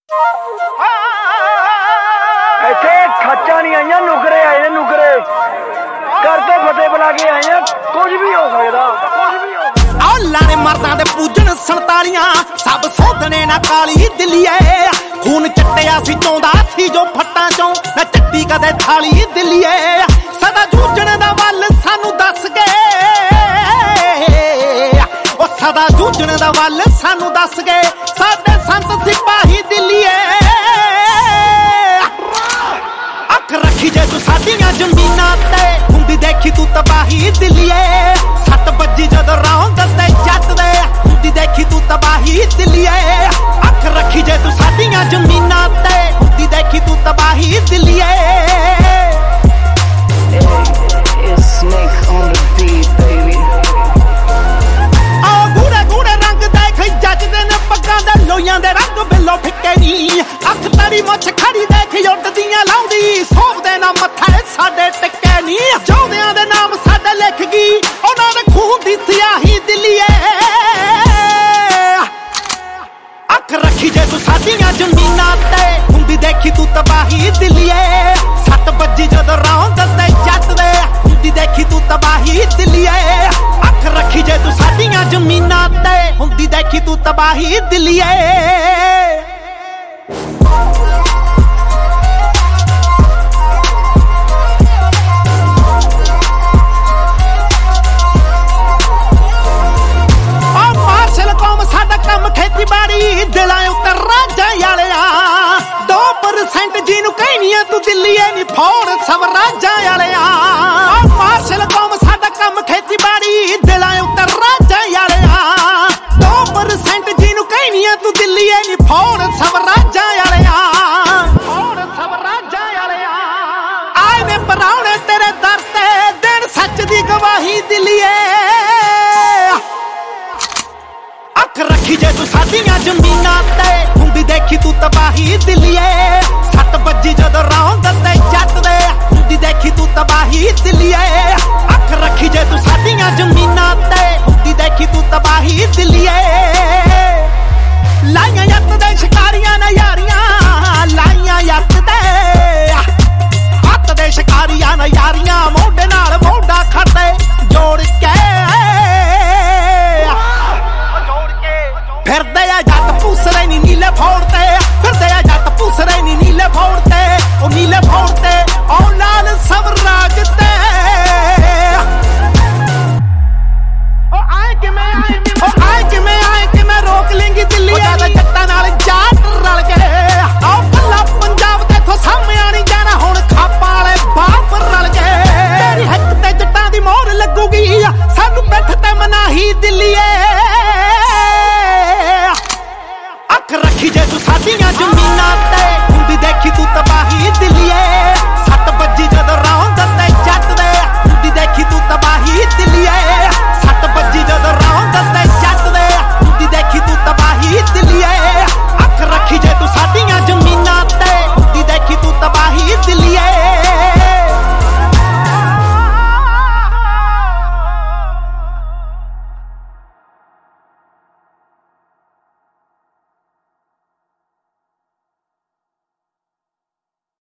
ਇੱਥੇ ਖੱਚਾਂ ਨਹੀਂ ਆਈਆਂ, ਨੁਕਰੇ ਆਏ ਨੇ, ਨੁਕਰੇ ਕਰਦੇ ਫਤਿਹ ਬੁਲਾ ਕੇ ਆਏ ਆ। ਕੁਝ ਵੀ ਹੋ ਸਕਦਾ, ਕੁਝ ਵੀ ਹੋ ਸਕਦਾ। ਔਲਾ ਨੇ ਮਰਦਾਂ ਦੇ ਪੂਜਣ 47 ਸਭ ਸੋਧਣੇ ਨਾ ਕਾਲੀ ਦਿੱਲੀਏ। ਖੂਨ ਚੱਟਿਆ ਸੀ ਚੋਂਦਾ ਸੀ ਜੋ ਫੱਟਾਂ ਚੋਂ ਨਾ ਚੱਟੀ ਕਦੇ ਥਾਲੀ ਦਿੱਲੀਏ। ਸਦਾ ਜੂਝਣ ਦਾ ਵੱਲ ਸਾਨੂੰ ਦੱਸ ਗਏ, ਉਹ ਸਦਾ ਜੂਝਣ ਦਾ ਵੱਲ ਸਾਨੂੰ ਦੱਸ ਗਏ ਸਾਡੇ ਸੰਤ ਸਿਪਾਹੀ ਦਿੱਲੀਏ। ਅੱਖ ਰੱਖੀ ਜੇ ਤੂੰ ਸਾਡੀਆਂ ਜ਼ਮੀਨਾਂ ਤੇ ਹੁੰਦੀ ਦੇਖੀ ਤੂੰ ਤਬਾਹੀ ਦਿੱਲੀਏ। 7 ਵਜੇ ਜਦੋਂ ਰੌਂਦ ਤੇ ਜੱਟ ਦੇ ਹੁੰਦੀ ਦੇਖੀ ਤੂੰ ਤਬਾਹੀ ਦਿੱਲੀਏ। ਅੱਖ ਰੱਖੀ ਜੇ ਤੂੰ ਸਾਡੀਆਂ ਜ਼ਮੀਨਾਂ ਤੇ ਹੁੰਦੀ ਦੇਖੀ ਤੂੰ ਤਬਾਹੀ ਦਿੱਲੀਏ। ਲੋਈਆਂ ਦੇ ਰੰਗ ਬਿੱਲੋ ਫਿੱਕੇ ਨੀ, ਅੱਖ ਤੇਰੀ ਮੁੱਛ ਖੜੀ ਦੇਖ ਉੱਡਦੀਆਂ ਲਾਉਂਦੀ। ਸੋਭਦੇ ਨਾ ਮੱਥੇ ਸਾਡੇ ਟਿੱਕੇ ਨੀ, ਚਾਹੁੰਦਿਆਂ ਦੇ ਨਾਮ ਸਾਡੇ ਲਿਖ ਗਈ ਉਹਨਾਂ ਦੇ ਖੂਨ ਦੀ ਸਿਆਹੀ ਦਿੱਲੀਏ। ਅੱਖ ਰੱਖੀ ਜੇ ਤੂੰ ਸਾਡੀਆਂ ਜ਼ਮੀਨਾਂ ਤੇ ਹੁੰਦੀ ਦੇਖੀ ਤੂੰ ਤਬਾਹੀ ਦਿੱਲੀਏ। 7 ਵਜੇ ਜਦੋਂ ਰੌਂਦ ਤੇ ਜੱਟ ਦੇ ਹੁੰਦੀ ਦੇਖੀ ਤੂੰ ਤਬਾਹੀ ਦਿੱਲੀਏ। ਅੱਖ ਰੱਖੀ ਜੇ ਤੂੰ ਸਾਡੀਆਂ ਜ਼ਮੀਨਾਂ ਤੇ ਹੁੰਦੀ ਦੇਖੀ ਤੂੰ ਤਬਾਹੀ ਦਿੱਲੀਏ। ਮਾਰਸ਼ਲ ਕੌਮ ਸਾਡਾ ਕੰਮ ਖੇਤੀਬਾੜੀ, ਦਿਲਾਂ ਉੱਤੇ ਰਾਜਾਂ ਵਾਲਿਆ। 2% ਜਿਹਨੂੰ ਕਹਿਨੀਆਂ ਤੂੰ ਦਿੱਲੀਏ ਨੀ ਫੋੜ ਸਭ ਰਾਜਾਂ ਵਾਲਿਆ। ਮਾਰਸ਼ਲ ਕੌਮ ਸਾਡਾ ਕੰਮ ਖੇਤੀਬਾੜੀ, ਦਿਲਾਂ ਉੱਤੇ ਰਾਜਾਂ ਵਾਲਿਆ। 2% ਜਿਹਨੂੰ ਕਹਿਨੀਆਂ ਤੂੰ ਦਿੱਲੀਏ ਨੀ ਫੋੜ ਸਭ ਰਾਜਾਂ ਵਾਲਿਆ। ਫੋੜ ਸਭ ਰਾਜਾਂ ਵਾਲਿਆ। ਆਏ ਨੇ ਪਰਾਉਣੇ ਤੇਰੇ ਦਰ ਤੇ ਦੇਣ ਸੱਚ ਦੀ ਗਵਾਹੀ ਦਿੱਲੀਏ। ਅੱਖ ਰੱਖੀ ਜੇ ਤੂੰ ਸਾਡੀਆਂ ਜ਼ਮੀਨਾਂ ਤੇ ਹੁੰਦੀ ਦੇਖੀ ਤੂੰ ਤਬਾਹੀ ਦਿੱਲੀਏ। 7 ਵਜੇ ਜਦੋਂ ਰੌਂਦ ਤੇ ਜੱਟ ਦੇ ਹੁੰਦੀ ਦੇਖੀ ਤੂੰ ਤਬਾਹੀ ਦਿੱਲੀਏ। ਅੱਖ ਰੱਖੀ ਜੇ ਤੂੰ ਸਾਡੀਆਂ ਜ਼ਮੀਨਾਂ ਤੇ ਹੁੰਦੀ ਦੇਖੀ ਤੂੰ ਤਬਾਹੀ ਦਿੱਲੀਏ। ਲਾਈਆਂ ਯੱਤ ਦੇ ਸ਼ਿਕਾਰੀਆਂ ਨੇ ਯਾਰੀਆਂ, ਲਾਈਆਂ ਯੱਤ ਦੇ ਹੱਥ ਦੇ ਸ਼ਿਕਾਰੀਆਂ ਨੇ ਯਾਰੀਆਂ। ਮੋਢੇ ਨਾਲ ਮੋਢਾ ਖੜਦੇ ਜੋੜ ਕੇ ਫਿਰਦੇ ਆ ਜੱਟ ਭੂਸਰੇ ਨੀ ਨੀਲੇ ਫੋੜ ਤੇ, ਫਿਰਦੇ ਆ ਜੱਟ ਭੂਸਰੇ ਨੀ ਨੀਲੇ ਫੋੜ ਤੇ। ਉਹ ਨੀਲੇ ਫੋੜ ਤੇ ਉਹ ਲਾਲ ਸਵਰਾਜ ਤੇ। ਉਹ ਆਏ ਕਿਵੇਂ ਰੋਕ ਲੇਂਗੀ ਦਿੱਲੀ ਦੇ ਜੱਟਾਂ ਨਾਲ ਜਾਟ ਰਲ ਕੇ। ਆਹ ਭੱਲਾ ਪੰਜਾਬ ਤੇ ਥੋ ਸਾਹਮਣੇ ਨਹੀਂ ਜਾਣਾ ਹੁਣ ਖਾਪਾਂ ਵਾਲੇ ਬਾਪ ਰਲ ਕੇ। ਤੇਰੀ ਹੱਕ ਤੇ ਜੱਟਾਂ ਦੀ ਮੋਹਰ ਲੱਗੂਗੀ ਸਾਨੂੰ ਪਿੱਠ ਤੇ ਮਨਾਹੀ ਦਿੱਲੀ।